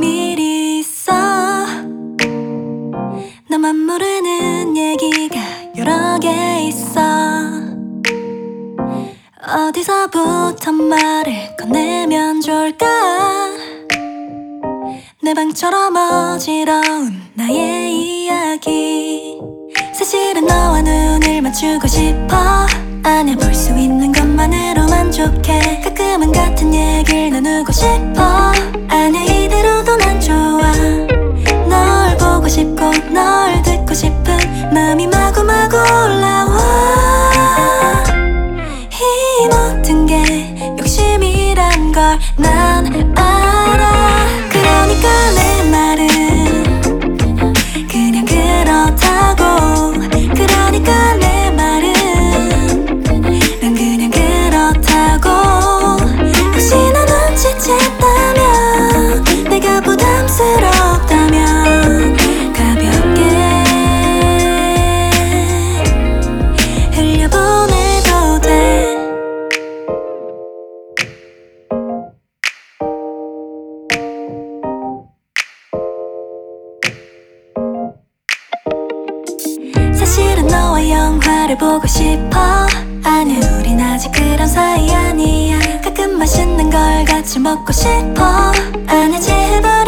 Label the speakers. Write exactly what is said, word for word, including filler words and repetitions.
Speaker 1: 비밀이 있어. 너만 모르는 얘기가 여러 개 있어. 어디서부터 말을 꺼내면 좋을까? 내 방처럼 어지러운 나의 이야기. 사실은 너와 눈을 맞추고 싶어. 안아볼 수 있는 것만으로 만족해. 가끔은 같은 얘기를 나누고 싶어. 아냐 이대로도 난 좋아. 널 보고 싶고 널 듣고 싶은 마음이 마구마구 올라와. 이 모든 게 욕심이란 걸 난 알아. 그러니까 내 말은 그냥 그렇다고. 그러니까 내 말은 난 그냥 그렇다고. 혹시 너 눈치챘다면, 내가 부담스럽다면 가볍게 흘려보내도 돼. 사실은 너와 영화를 보고 싶어. 아니 우린 아직 그런 사이 아니야. 가끔 맛있는 걸 같이 먹고 싶어. 아냐 제발